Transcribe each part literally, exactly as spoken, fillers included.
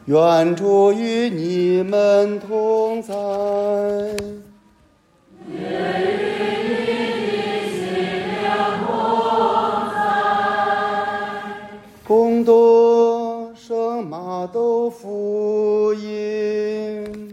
愿主与你们同在。 也与你的心灵同在。 恭读圣马窦福音。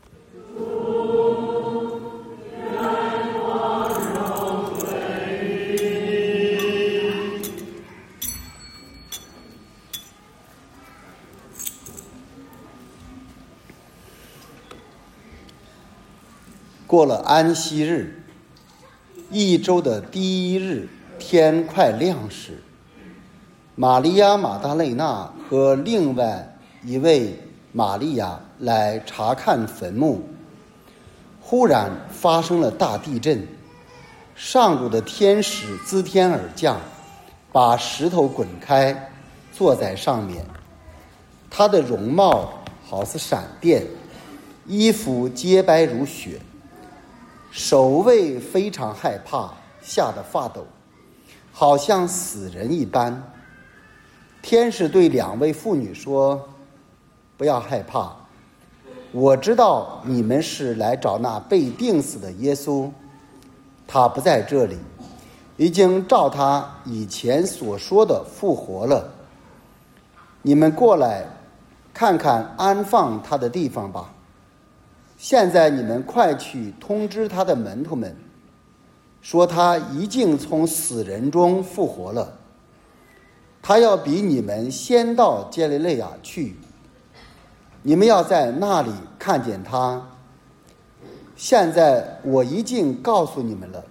过了安息日，一周的第一日，天快亮时，玛利亚马达肋纳和另外一位玛利亚来查看坟墓。忽然发生了大地震，上主的天使自天而降，把石头滚开，坐在上面。他的容貌好似闪电，衣服洁白如雪。守卫非常害怕，吓得发抖，好像死人一般。天使对两位妇女说：“不要害怕，我知道你们是来找那被钉死的耶稣，他不在这里，已经照他以前所说的复活了。你们过来看看安放他的地方吧。现在你们快去通知他的门徒们，说他已经从死人中复活了，他要比你们先到加利肋亚去，你们要在那里看见他。现在我已经告诉你们了。”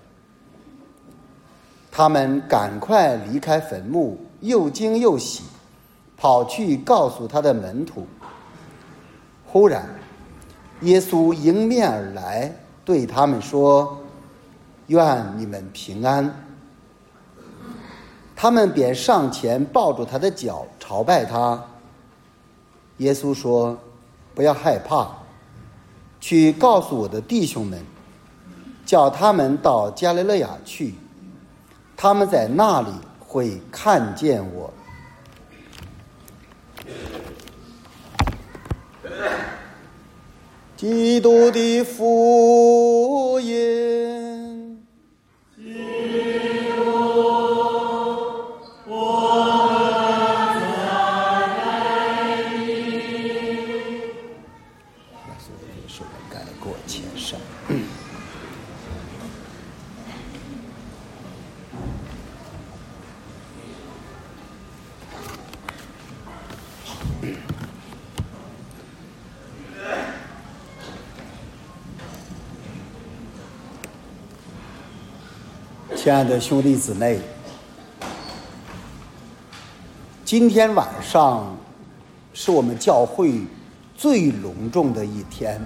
他们赶快离开坟墓，又惊又喜，跑去告诉他的门徒。忽然耶稣迎面而来，对他们说：“愿你们平安。”他们便上前抱住他的脚，朝拜他。耶稣说：“不要害怕，去告诉我的弟兄们，叫他们到加利肋亚去，他们在那里会看见我。”基督的福音。 基督，我们赞美你。 那所以说改过迁善。亲爱的兄弟姊妹，今天晚上是我们教会最隆重的一天。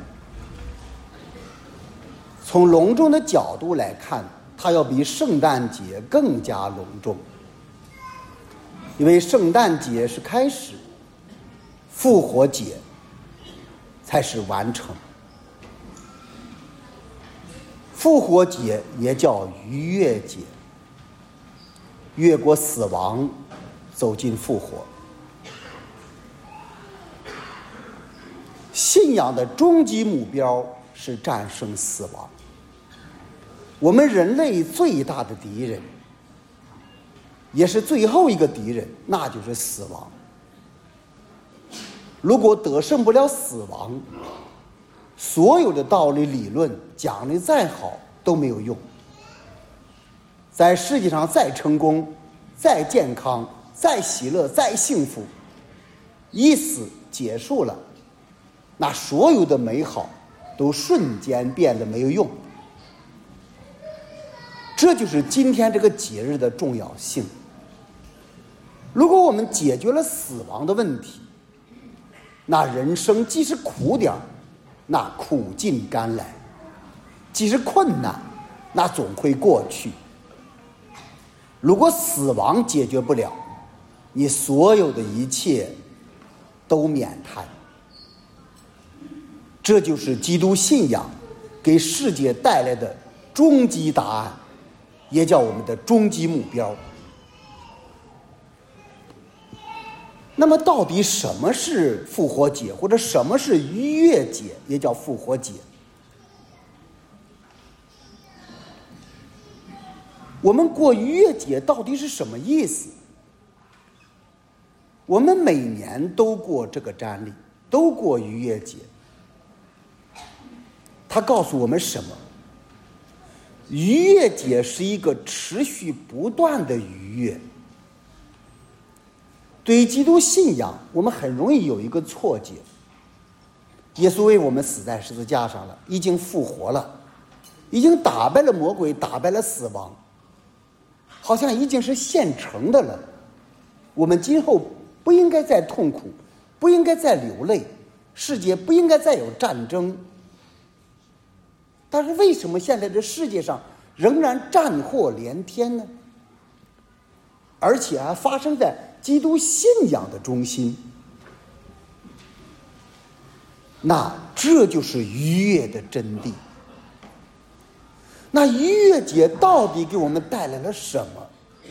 从隆重的角度来看，它要比圣诞节更加隆重，因为圣诞节是开始，复活节才是完成。复活节也叫逾越节，越过死亡，走进复活。信仰的终极目标是战胜死亡。我们人类最大的敌人，也是最后一个敌人，那就是死亡。如果得胜不了死亡，所有的道理理论讲的再好都没有用。在世界上再成功、再健康、再喜乐、再幸福，一死结束了，那所有的美好都瞬间变得没有用。这就是今天这个节日的重要性。如果我们解决了死亡的问题，那人生即使苦点儿，那苦尽甘来；即使困难，那总会过去。如果死亡解决不了，你所有的一切都免谈。这就是基督信仰给世界带来的终极答案，也叫我们的终极目标。 那么到底什么是复活节，或者什么是逾越节，也叫复活节？我们过逾越节到底是什么意思？我们每年都过这个瞻礼，都过逾越节。它告诉我们什么？逾越节是一个持续不断的逾越。对于基督信仰，我们很容易有一个错觉：耶稣为我们死在十字架上了，已经复活了，已经打败了魔鬼，打败了死亡，好像已经是现成的了。我们今后不应该再痛苦，不应该再流泪，世界不应该再有战争。但是为什么现在这世界上仍然战祸连天呢？而且还发生在基督信仰的中心。那这就是逾越的真谛。那逾越节到底给我们带来了什么？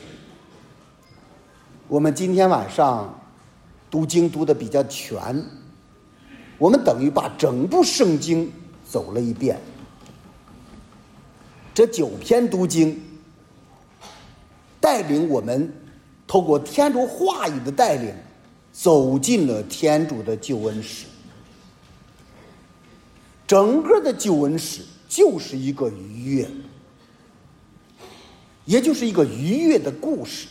我们今天晚上读经读得比较全，我们等于把整部圣经走了一遍。这九篇读经带领我们透过天主话语的带领，走进了天主的救恩史。整个的救恩史就是一个逾越，也就是一个逾越的故事。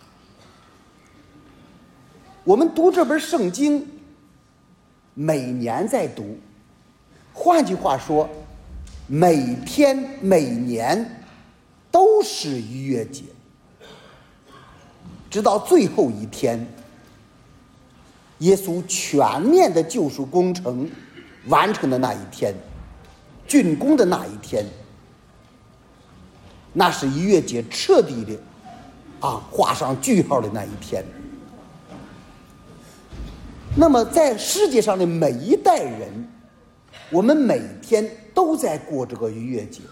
我们读这本圣经，每年在读，换句话说，每天每年都是逾越节，直到最后一天，耶稣全面的救赎工程完成的那一天，竣工的那一天，那是逾越节彻底的啊画上句号的那一天。那么在世界上的每一代人，我们每天都在过这个逾越节。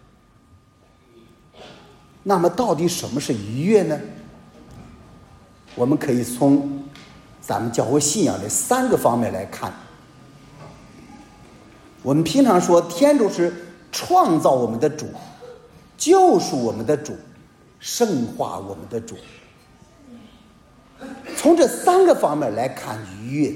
那么到底什么是逾越呢？我们可以从咱们教会信仰的三个方面来看。我们平常说天主是创造我们的主，救赎我们的主，圣化我们的主。从这三个方面来看逾越。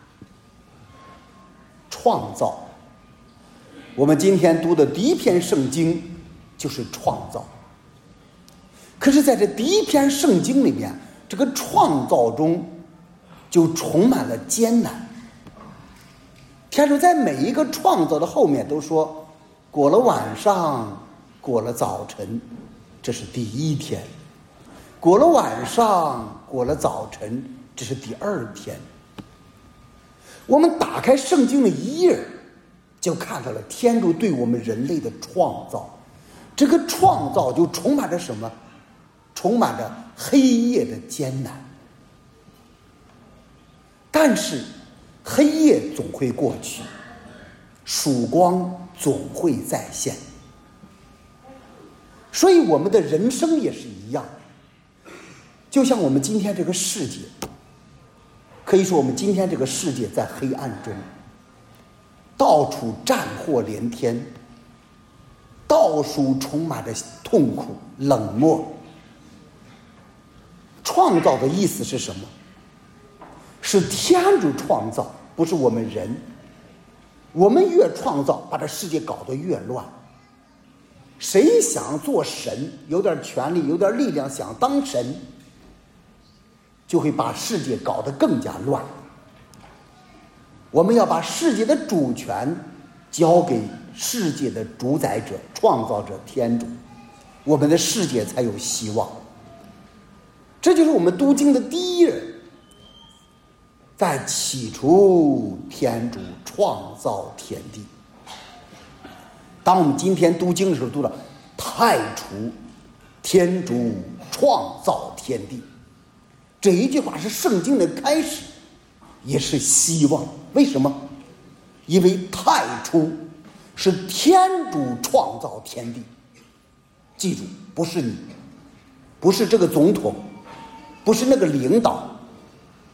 创造，我们今天读的第一篇圣经就是创造。可是在这第一篇圣经里面，这个创造中就充满了艰难。天主在每一个创造的后面都说，过了晚上，过了早晨，这是第一天；过了晚上，过了早晨，这是第二天。我们打开圣经的一页，就看到了天主对我们人类的创造。这个创造就充满着什么？充满着黑夜的艰难。但是黑夜总会过去，曙光总会再现。所以我们的人生也是一样，就像我们今天这个世界，可以说我们今天这个世界在黑暗中，到处战祸连天，到处充满着痛苦冷漠。创造的意思是什么？是天主创造，不是我们人。我们越创造，把这世界搞得越乱。谁想做神，有点权力，有点力量，想当神，就会把世界搞得更加乱。我们要把世界的主权交给世界的主宰者、创造者天主，我们的世界才有希望。这就是我们读经的第一人。在起初，天主创造天地。当我们今天读经的时候，读了太初，天主创造天地。这一句话是圣经的开始，也是希望。为什么？因为太初是天主创造天地。记住，不是你，不是这个总统，不是那个领导，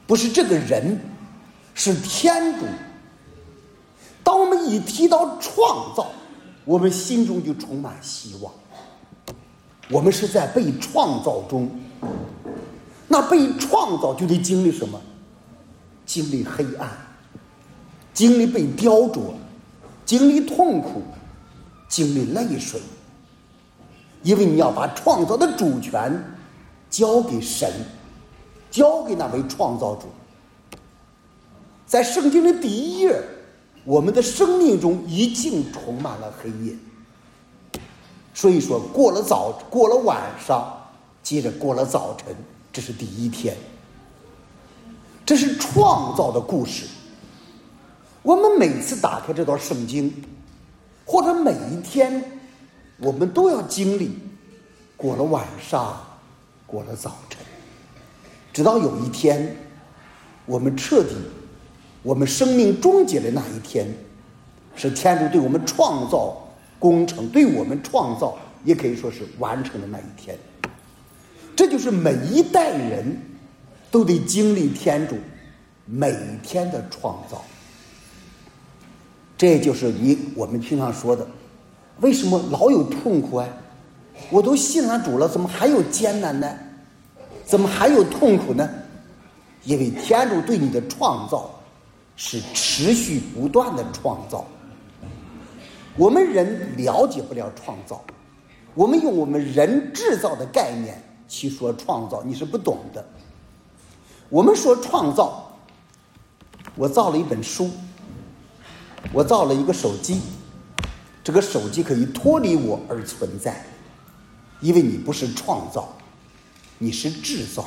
不是这个人，是天主。当我们一提到创造，我们心中就充满希望。我们是在被创造中，那被创造就得经历什么？经历黑暗，经历被雕琢，经历痛苦，经历泪水。因为你要把创造的主权交给神，交给那位创造主。在圣经的第一页，我们的生命中已经充满了黑夜。所以说，过了早，过了晚上，接着过了早晨，这是第一天。这是创造的故事。我们每次打开这段圣经，或者每一天，我们都要经历过了晚上，过了早晨，直到有一天，我们彻底，我们生命终结的那一天，是天主对我们创造工程，对我们创造也可以说是完成的那一天。这就是每一代人都得经历天主每一天的创造。这就是你我们平常说的，为什么老有痛苦啊？我都信了主了，怎么还有艰难呢？怎么还有痛苦呢？因为天主对你的创造是持续不断的创造。我们人了解不了创造，我们用我们人制造的概念去说创造，你是不懂的。我们说创造，我造了一本书，我造了一个手机，这个手机可以脱离我而存在，因为你不是创造，你是制造。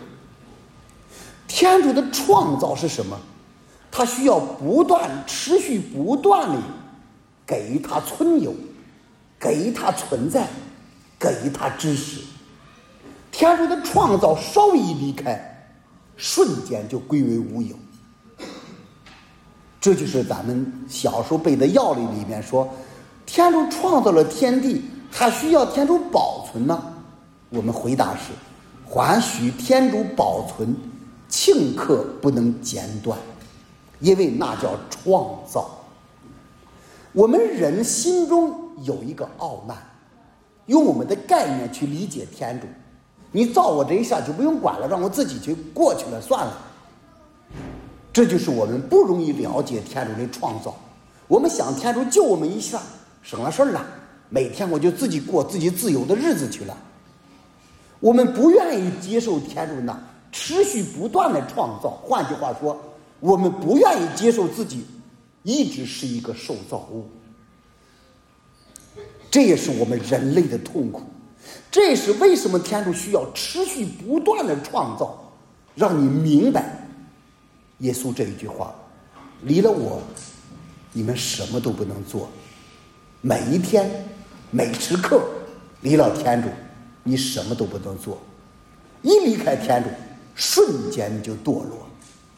天主的创造是什么？他需要不断持续不断地给他存有，给他存在，给他知识。天主的创造稍一离开，瞬间就归为无有。这就是咱们小时候背的要理里面说，天主创造了天地，还需要天主保存吗？我们回答是，还需天主保存，顷刻不能间断，因为那叫创造。我们人心中有一个傲慢，用我们的概念去理解天主，你造我这一下就不用管了，让我自己去过去了算了。这就是我们不容易了解天主的创造。我们想天主救我们一下，省了事儿了，每天我就自己过自己自由的日子去了。我们不愿意接受天主那持续不断的创造，换句话说，我们不愿意接受自己一直是一个受造物。这也是我们人类的痛苦，这也是为什么天主需要持续不断的创造，让你明白耶稣这一句话，离了我你们什么都不能做。每一天每时刻离了天主你什么都不能做，一离开天主瞬间就堕落。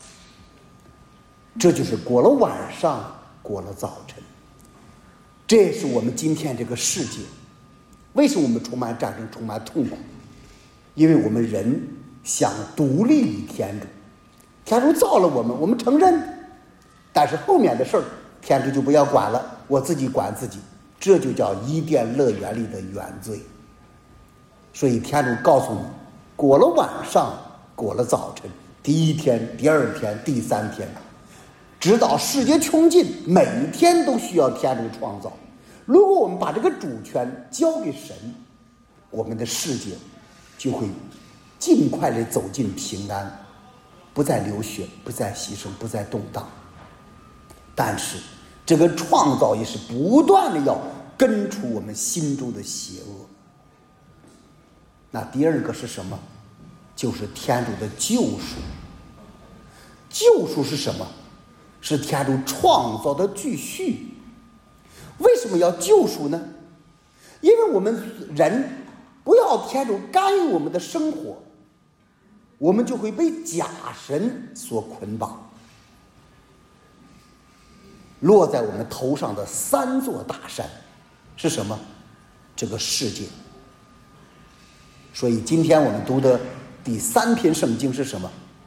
这就是过了晚上，过了早晨。这也是我们今天这个世界，为什么我们充满战争，充满痛苦？因为我们人想独立于天主。天主造了我们，我们承认，但是后面的事儿天主就不要管了，我自己管自己。这就叫伊甸乐园里的原罪。所以天主告诉你，过了晚上，过了早晨，第一天，第二天，第三天，直到世界穷尽，每一天都需要天主创造。如果我们把这个主权交给神，我们的世界就会尽快地走进平安，不再流血，不再牺牲，不再动荡。但是这个创造也是不断的要根除我们心中的邪恶。那第二个是什么？就是天主的救赎。救赎是什么？是天主创造的继续。为什么要救赎呢？因为我们人不要天主干预我们的生活，我们就会被假神所捆绑，落在我们头上的三座大山是什么？这个世界。所以今天我们读的第三篇圣经是什么？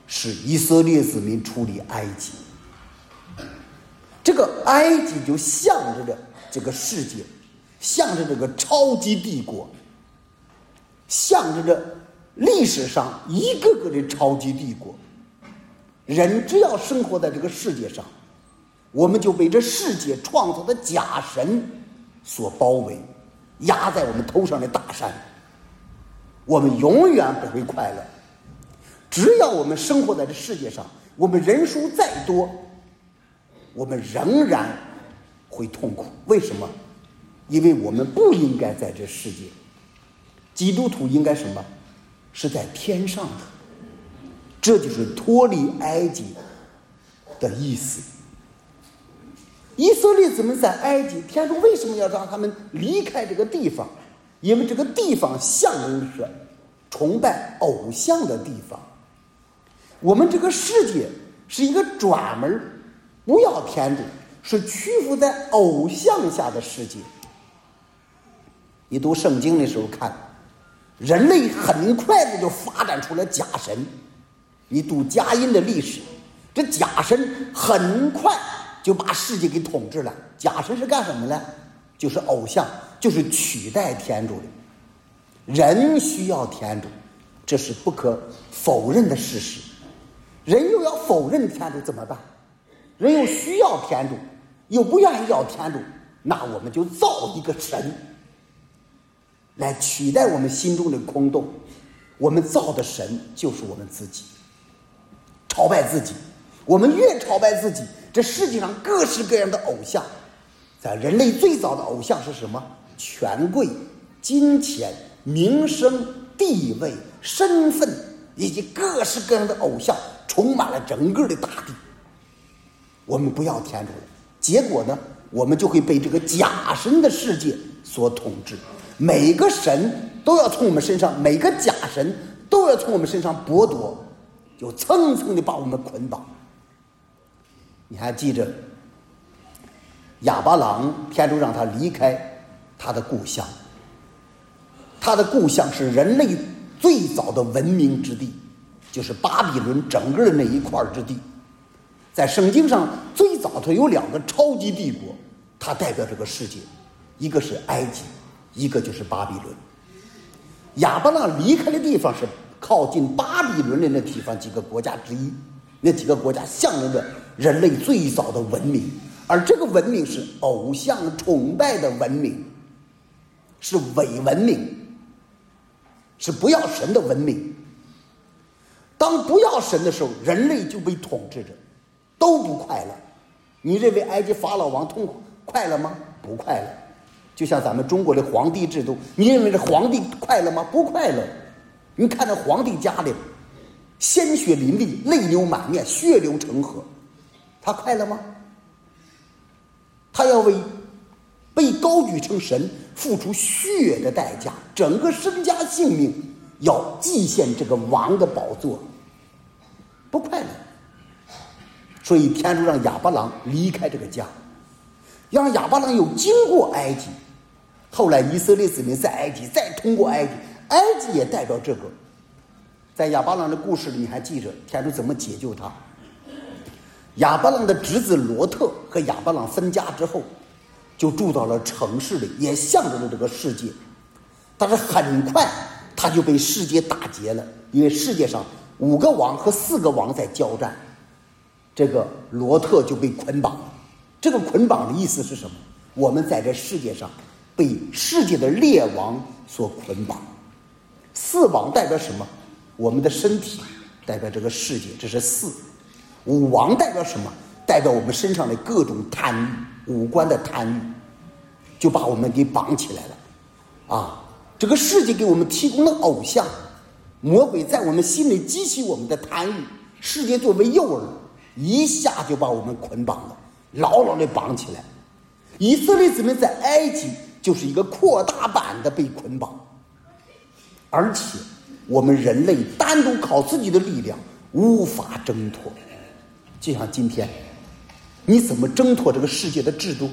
是以色列子民处理埃及。这个埃及就象征着这个世界，象征着这个超级帝国，象征着历史上一个个的超级帝国。人只要生活在这个世界上，我们就被这世界创造的假神所包围，压在我们头上的大山，我们永远不会快乐。只要我们生活在这世界上，我们人数再多，我们仍然会痛苦。为什么？因为我们不应该在这世界，基督徒应该什么？是在天上的。这就是脱离埃及的意思。以色列子们在埃及，天主为什么要让他们离开这个地方？因为这个地方象征着崇拜偶像的地方。我们这个世界是一个专门不要天主，是屈服在偶像下的世界。你读圣经的时候看，人类很快的就发展出了假神。你读加音的历史，这假神很快就把世界给统治了。假神是干什么呢？就是偶像，就是取代天主的。人需要天主，这是不可否认的事实。人又要否认天主怎么办？人又需要天主，又不愿意要天主，那我们就造一个神来取代我们心中的空洞。我们造的神就是我们自己，朝拜自己。我们越朝拜自己，这世界上各式各样的偶像，在人类最早的偶像是什么？权贵、金钱、名声、地位、身份，以及各式各样的偶像充满了整个的大地。我们不要天主了，结果呢，我们就会被这个假神的世界所统治。每个神都要从我们身上，每个假神都要从我们身上剥夺，就层层的把我们捆绑。你还记着亚巴郎，天主让他离开他的故乡，他的故乡是人类最早的文明之地，就是巴比伦整个的那一块之地。在圣经上最早它有两个超级帝国，它代表这个世界，一个是埃及，一个就是巴比伦。亚巴郎离开的地方是靠近巴比伦的那地方几个国家之一，那几个国家象征着人类最早的文明，而这个文明是偶像崇拜的文明，是伪文明，是不要神的文明。当不要神的时候，人类就被统治着，都不快乐。你认为埃及法老王痛快乐吗？不快乐。就像咱们中国的皇帝制度，你认为这皇帝快乐吗？不快乐。你看这皇帝家里鲜血淋漓，泪流满面，血流成河，他快乐吗？他要为被高举成神付出血的代价，整个身家性命要祭献这个王的宝座，不快乐。所以天主让亚巴郎离开这个家，让亚巴郎又经过埃及，后来以色列子民在埃及，再通过埃及，埃及也代表这个。在亚巴郎的故事里，你还记着天主怎么解救他？亚巴郎的侄子罗特和亚巴郎分家之后，就住到了城市里，也象征着这个世界。但是很快他就被世界打劫了，因为世界上五个王和四个王在交战，这个罗特就被捆绑了。这个捆绑的意思是什么？我们在这世界上被世界的列王所捆绑。四王代表什么？我们的身体代表这个世界，这是四。五王代表什么？代表我们身上的各种贪欲，五官的贪欲，就把我们给绑起来了啊！这个世界给我们提供了偶像，魔鬼在我们心里激起我们的贪欲，世界作为诱饵，一下就把我们捆绑了，牢牢地绑起来。以色列子民在埃及就是一个扩大版的被捆绑，而且我们人类单独靠自己的力量无法挣脱。就像今天你怎么挣脱这个世界的制度？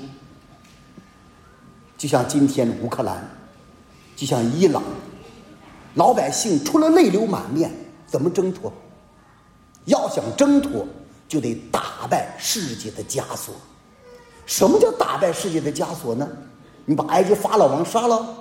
就像今天乌克兰，就像伊朗，老百姓除了泪流满面，怎么挣脱？ 要想挣脱，就得打败世界的枷锁。什么叫打败世界的枷锁呢？你把埃及法老王杀了，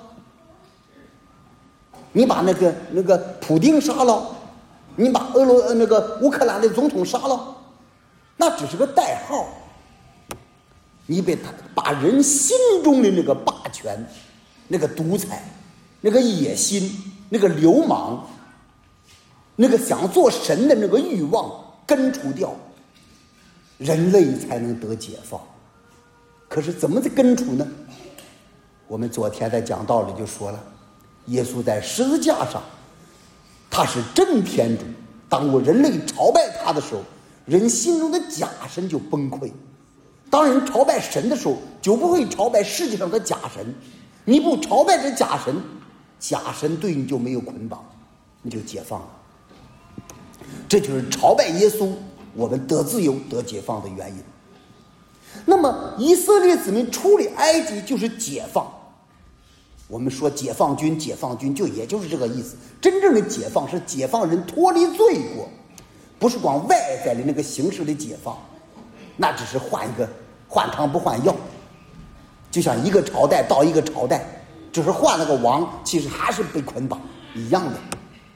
你把那个那个普丁杀了，你把俄罗那个乌克兰的总统杀了，那只是个代号。你被他把人心中的那个霸权、那个独裁、那个野心、那个流氓、那个想做神的那个欲望根除掉，人类才能得解放。可是怎么根除呢？我们昨天在讲道里就说了，耶稣在十字架上，他是真天主。当我人类朝拜他的时候，人心中的假神就崩溃。当人朝拜神的时候，就不会朝拜世界上的假神。你不朝拜这假神，假神对你就没有捆绑，你就解放了。这就是朝拜耶稣，我们得自由得解放的原因。那么以色列子民出离埃及就是解放。我们说解放军解放军就也就是这个意思。真正的解放是解放人脱离罪过，不是光外在的那个形式的解放，那只是换一个换汤不换药。就像一个朝代到一个朝代，只是换了个王，其实还是被捆绑一样的。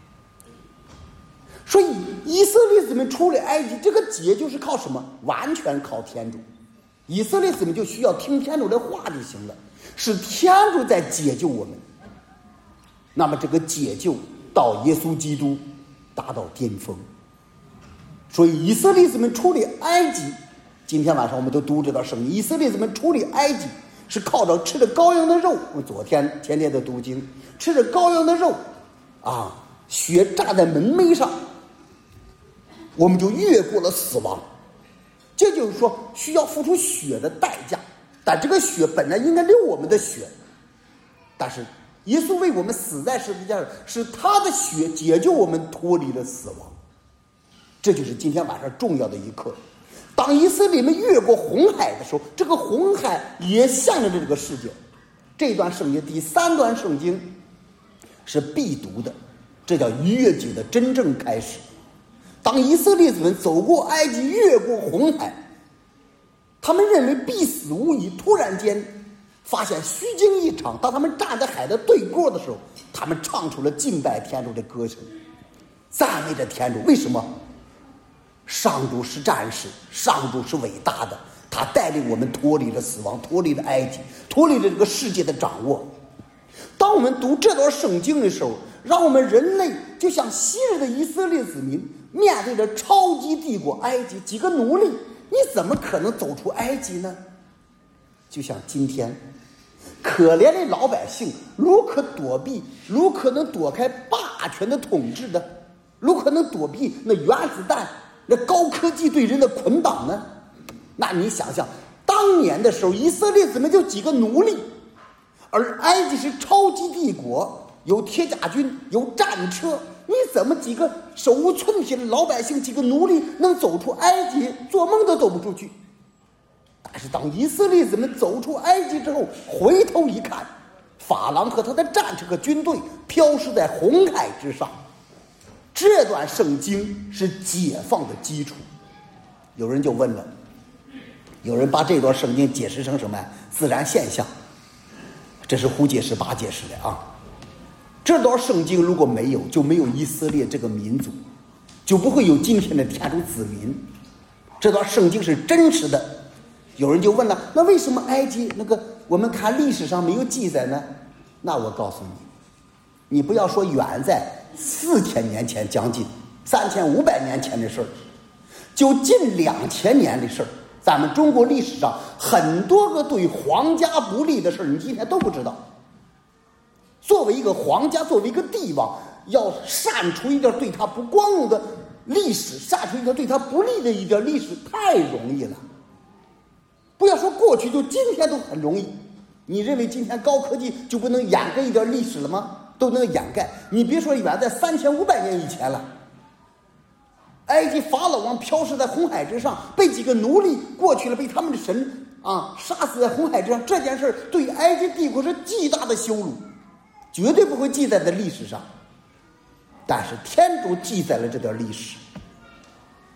所以以色列子民出离埃及，这个解就是靠什么？完全靠天主。以色列子民就需要听天主的话就行了，是天主在解救我们。那么这个解救到耶稣基督达到巅峰。所以以色列子民出离埃及，今天晚上我们都读这段圣经，以色列子民出离埃及是靠着吃着羔羊的肉。我昨天前天的读经，吃着羔羊的肉啊，血站在门楣上，我们就越过了死亡。这就是说需要付出血的代价，但这个血本来应该流我们的血，但是耶稣为我们死在十字架上，是他的血解救我们脱离了死亡。这就是今天晚上重要的一课。当以色列们越过红海的时候，这个红海也象征着这个世界。这段圣经第三段圣经是必读的，这叫逾越节的真正开始。当以色列子们走过埃及，越过红海，他们认为必死无疑，突然间发现虚惊一场。当他们站在海的对过的时候，他们唱出了敬拜天主的歌声，赞美着天主。为什么？上主是战士，上主是伟大的，他带领我们脱离了死亡，脱离了埃及，脱离了这个世界的掌握。当我们读这段圣经的时候，让我们人类就像昔日的以色列子民，面对着超级帝国埃及几个奴隶，你怎么可能走出埃及呢？就像今天可怜的老百姓，如可躲避，如可能躲开霸权的统治的，如可能躲避那原子弹那高科技对人的捆绑呢？那你想想当年的时候，以色列子民就几个奴隶，而埃及是超级帝国，有铁甲军，有战车，你怎么几个手无寸铁的老百姓，几个奴隶能走出埃及？做梦都走不出去。但是当以色列子们走出埃及之后，回头一看，法郎和他的战车和军队飘逝在红海之上。这段圣经是解放的基础。有人就问了，有人把这段圣经解释成什么呀？自然现象。这是胡解释八解释的啊。这段圣经如果没有，就没有以色列这个民族，就不会有今天的天主子民。这段圣经是真实的。有人就问了，那为什么埃及那个我们看历史上没有记载呢？那我告诉你，你不要说远在四千年前，将近三千五百年前的事儿，就近两千年的事儿，咱们中国历史上很多个对皇家不利的事儿，你今天都不知道。作为一个皇家，作为一个帝王，要删除一点对他不光荣的历史，删除一点对他不利的一点历史，太容易了。不要说过去，就今天都很容易。你认为今天高科技就不能掩盖一点历史了吗？都能掩盖。你别说远在三千五百年以前了，埃及法老王飘逝在红海之上，被几个奴隶过去了，被他们的神啊杀死在红海之上。这件事对埃及帝国是极大的羞辱，绝对不会记载在历史上。但是天主记载了这段历史。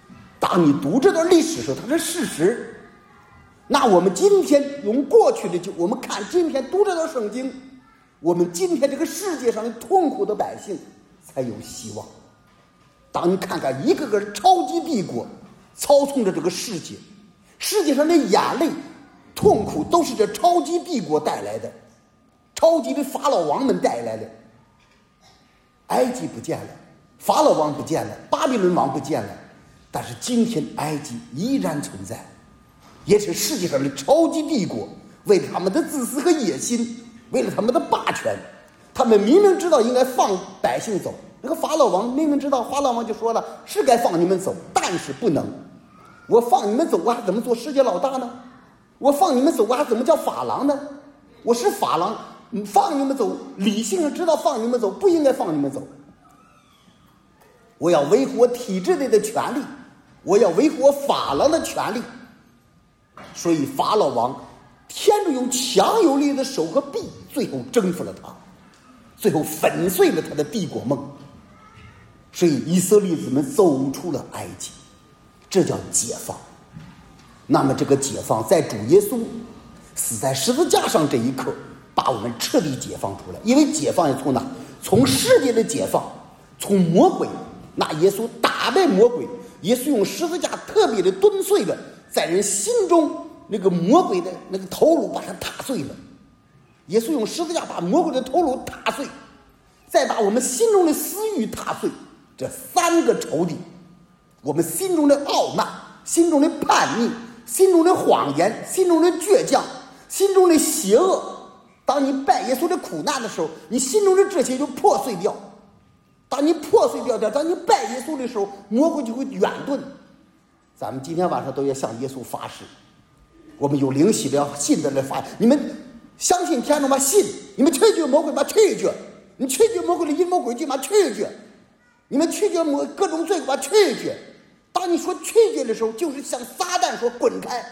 当你读这段历史的时候，它是事实。那我们今天用过去的就我们看今天读这段圣经，我们今天这个世界上的痛苦的百姓才有希望。当你看看一个个超级帝国操纵着这个世界，世界上的眼泪痛苦都是这超级帝国带来的，超级的法老王们带来的。埃及不见了，法老王不见了，巴比伦王不见了，但是今天埃及依然存在，也是世界上的超级帝国为了他们的自私和野心，为了他们的霸权，他们明明知道应该放百姓走，那个法老王明明知道，法老王就说了，是该放你们走，但是不能，我放你们走，我还怎么做世界老大呢？我放你们走，我还怎么叫法郎呢？我是法郎，放你们走，理性上知道放你们走，不应该放你们走。我要维护我体制内的权利，我要维护我法郎的权利。所以法老王天主用强有力的手和臂，最后征服了他，最后粉碎了他的帝国梦。所以以色列子们走出了埃及，这叫解放。那么这个解放在主耶稣死在十字架上这一刻，把我们彻底解放出来。因为解放也从哪？从世界的解放，从魔鬼。那耶稣打败魔鬼，耶稣用十字架特别的蹲碎了在人心中那个魔鬼的那个头颅，把它打碎了。耶稣用十字架把魔鬼的头颅打碎，再把我们心中的私欲打碎。这三个仇敌，我们心中的傲慢，心中的叛逆，心中的谎言，心中的倔强，心中的邪恶。当你拜耶稣的苦难的时候，你心中的这些就破碎掉。当你破碎掉掉，当你拜耶稣的时候，魔鬼就会远遁。咱们今天晚上都要向耶稣发誓，我们有灵洗的要信的来发，你们相信天主吗？信。你们拒绝魔鬼吗？拒绝。你拒绝魔鬼的阴谋诡计吗？拒绝。你们拒绝魔各种罪吗？拒绝。当你说拒绝的时候，就是向撒旦说滚开。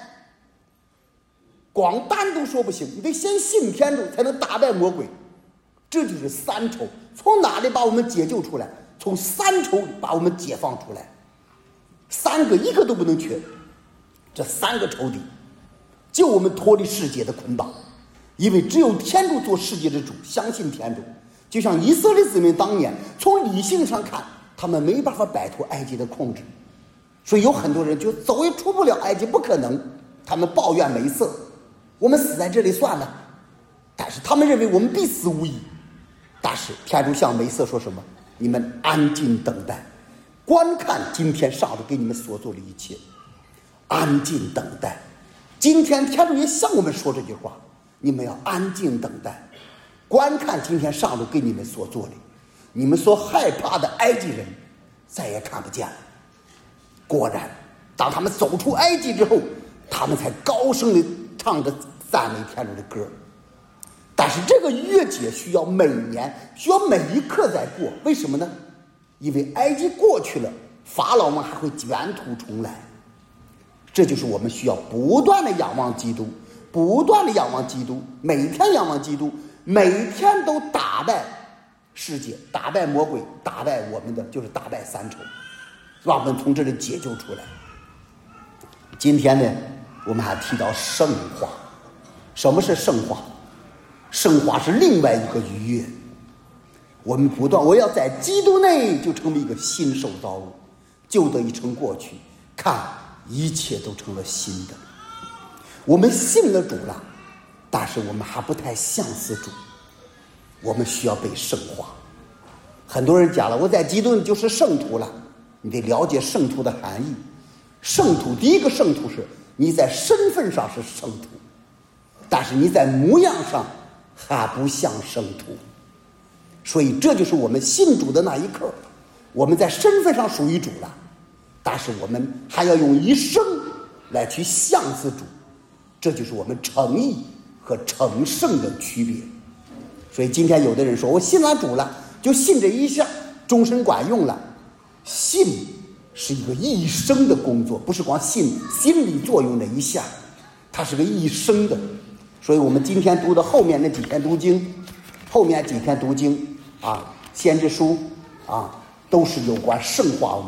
光单独说不行，你得先信天主才能打败魔鬼。这就是三仇，从哪里把我们解救出来？从三仇把我们解放出来。三个一个都不能缺，这三个仇敌救我们脱离世界的捆绑。因为只有天主做世界的主，相信天主。就像以色列子民当年，从理性上看，他们没办法摆脱埃及的控制，所以有很多人就走也出不了埃及，不可能。他们抱怨梅瑟，我们死在这里算了。但是他们认为我们必死无疑。但是天主向梅瑟说什么？你们安静等待，观看今天上主给你们所做的一切。安静等待。今天天主也向我们说这句话，你们要安静等待，观看今天上主给你们所做的。你们所害怕的埃及人再也看不见了。果然当他们走出埃及之后，他们才高声地唱着赞美天主的歌。但是这个逾越节需要每年，需要每一刻在过。为什么呢？因为埃及过去了，法老们还会卷土重来。这就是我们需要不断的仰望基督，不断的仰望基督，每天仰望基督，每天都打败世界，打败魔鬼，打败我们的就是打败三仇，让我们从这里解救出来。今天呢，我们还提到圣化。什么是圣化？圣化是另外一个逾越。我们不断，我要在基督内就成为一个新受造物，旧的已成过去，看一切都成了新的。我们信了主了，但是我们还不太相似主，我们需要被圣化。很多人讲了，我在基督就是圣徒了，你得了解圣徒的含义。圣徒，第一个圣徒是你在身份上是圣徒，但是你在模样上还不像圣徒。所以这就是我们信主的那一刻，我们在身份上属于主了，但是我们还要用一生来去相似主。这就是我们诚意和成圣的区别。所以今天有的人说，我信了主了，就信这一下，终身管用了。信是一个一生的工作，不是光信心理作用的一下，它是个一生的。所以我们今天读的后面那几篇读经，后面几篇读经啊，先知书啊，都是有关圣化我们的。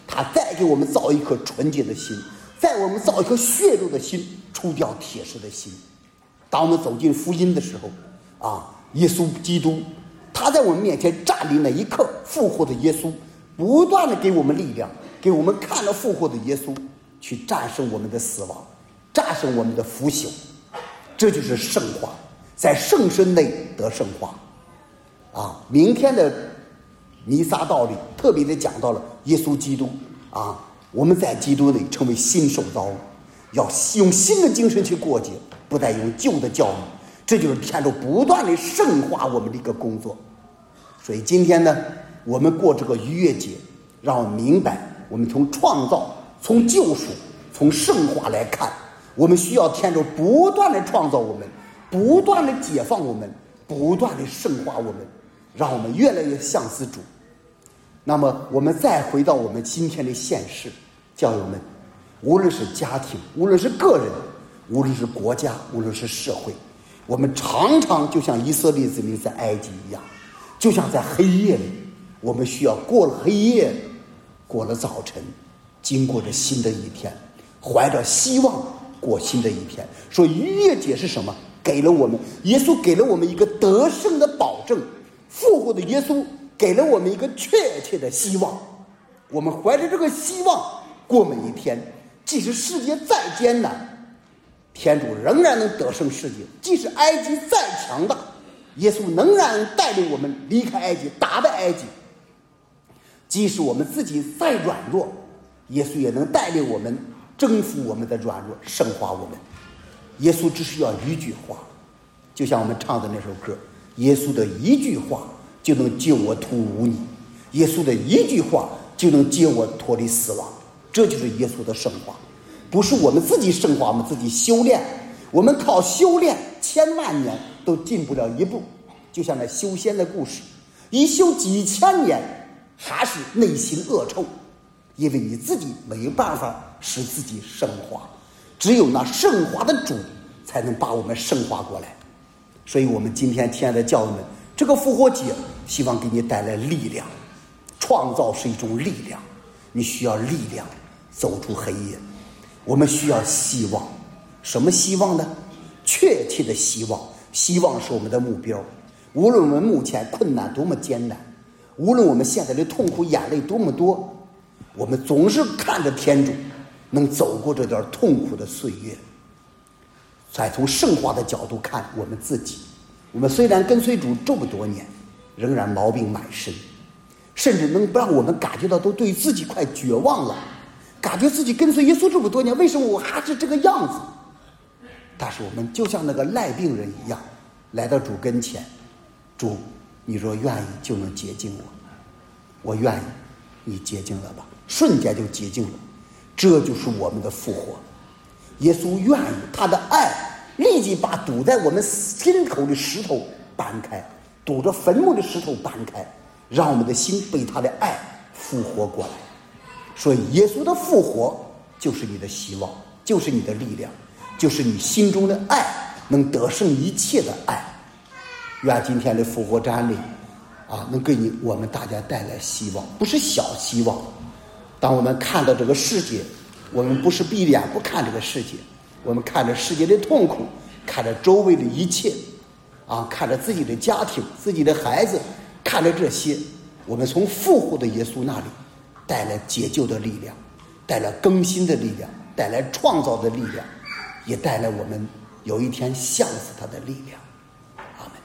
他再给我们造一颗纯洁的心，再我们造一颗血肉的心，除掉铁石的心。当我们走进福音的时候啊，耶稣基督他在我们面前站立那一刻，复活的耶稣不断的给我们力量，给我们看到复活的耶稣去战胜我们的死亡，战胜我们的腐朽。这就是圣化，在圣身内得圣化啊。明天的弥撒道理特别的讲到了耶稣基督啊，我们在基督内成为新受造物，要用新的精神去过节，不再用旧的教育。这就是天主不断的圣化我们的一个工作。所以今天呢，我们过这个逾越节，让我们明白，我们从创造、从救赎、从圣化来看，我们需要天主不断的创造我们，不断的解放我们，不断的圣化我们，让我们越来越像似主。那么我们再回到我们今天的现实，教友们，无论是家庭，无论是个人，无论是国家，无论是社会，我们常常就像以色列子民在埃及一样，就像在黑夜里，我们需要过了黑夜，过了早晨，经过着新的一天，怀着希望过新的一天。所以逾越节是什么？给了我们，耶稣给了我们一个得胜的保证，复活的耶稣给了我们一个确切的希望。我们怀着这个希望过每一天，即使世界再艰难，天主仍然能得胜世界；即使埃及再强大，耶稣仍然带领我们离开埃及，打败埃及；即使我们自己再软弱，耶稣也能带领我们征服我们的软弱，圣化我们。耶稣只需要一句话，就像我们唱的那首歌，耶稣的一句话就能救我脱污泥，耶稣的一句话就能救我脱离死亡。这就是耶稣的圣化，不是我们自己圣化，我们自己修炼，我们靠修炼千万年都进不了一步。就像那修仙的故事，一修几千年还是内心恶臭，因为你自己没办法使自己圣化，只有那圣化的主才能把我们圣化过来。所以我们今天亲爱的教友们，这个复活节希望给你带来力量。创造是一种力量，你需要力量走出黑夜。我们需要希望，什么希望呢？确切的希望。希望是我们的目标。无论我们目前困难多么艰难，无论我们现在的痛苦眼泪多么多，我们总是看着天主能走过这段痛苦的岁月。再从圣化的角度看我们自己，我们虽然跟随主这么多年，仍然毛病满身，甚至能让我们感觉到都对自己快绝望了，感觉自己跟随耶稣这么多年，为什么我还是这个样子？但是我们就像那个赖病人一样，来到主跟前，主，你若愿意就能洁净我，我愿意，你洁净了吧，瞬间就洁净了。这就是我们的复活。耶稣愿意，他的爱立即把堵在我们心口的石头搬开，堵着坟墓的石头搬开，让我们的心被他的爱复活过来。所以耶稣的复活就是你的希望，就是你的力量，就是你心中的爱能得胜一切的爱。愿今天的复活瞻礼啊，能给你我们大家带来希望，不是小希望。当我们看到这个世界，我们不是闭眼不看这个世界，我们看着世界的痛苦，看着周围的一切啊，看着自己的家庭，自己的孩子，看着这些，我们从复活的耶稣那里带来解救的力量，带来更新的力量，带来创造的力量，也带来我们有一天像死他的力量。阿们。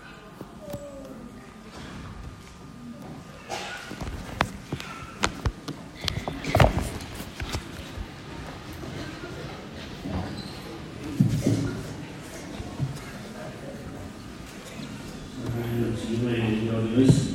有机会要有喜